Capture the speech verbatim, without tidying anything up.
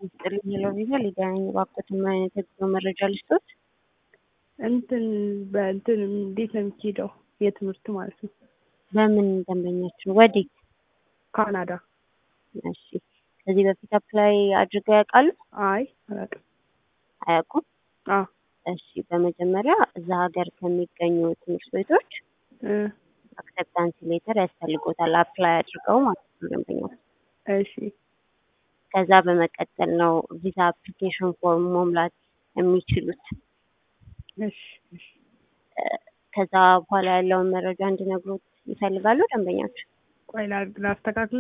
ይስጥልኝ ሄሎቪዛ ሊዳኝ ባቆት ምን አይነት የጉዞ መረጃ ልስጦት? እንትን በእንትን እንዴት ነው የሚሄደው የትምህርት ማለት ነው? በምን ደንበኛችን ወዴት? ካናዳ። እሺ ከዚህ በፊት አፕላይ አድርገው ያውቃሉ? አይ አላውቅም። አያውቁም? አዎ። እሺ በመጀመሪያ እዛ ሀገር ከሚገኙ ትምህርት ቤቶች እ አክሰፕታንስ ሌተር ያስፈልጎታል አፕላይ አድርገው ማለት ነው ደንበኛው። እሺ ከዛ በመቀጠል ነው ቪዛ አፕሊኬሽን ፎርም መሙላት የሚችሉት። እሺ እሺ ከዛ በኋላ ያለውን መረጃ እንድነግሮት ይፈልጋሉ ደንበኛችሁ? ቆይ ላስተካክል